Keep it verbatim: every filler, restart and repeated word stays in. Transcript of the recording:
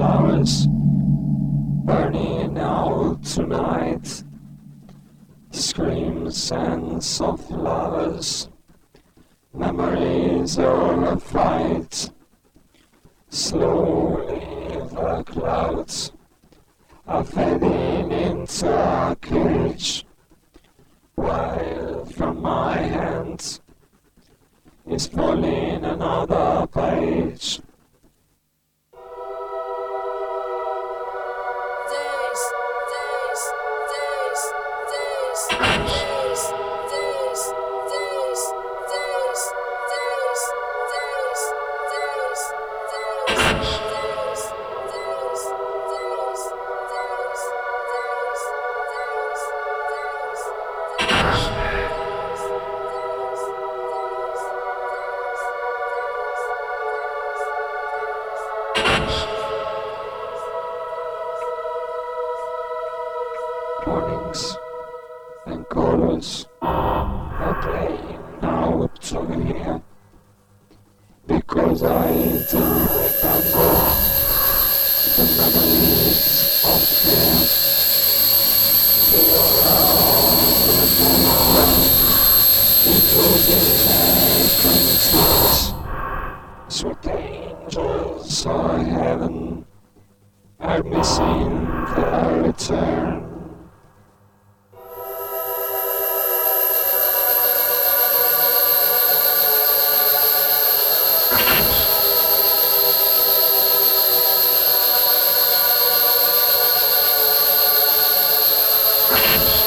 flowers burning out tonight. Screams and soft lovers, memories of a fight. Slowly the clouds are fading into a cage, while from my hands is falling another page. Mornings and colors are playing out to here, because I do remember the memories of fear. Feel around the moon, including frequencies. Sweet angels of heaven are missing their return. You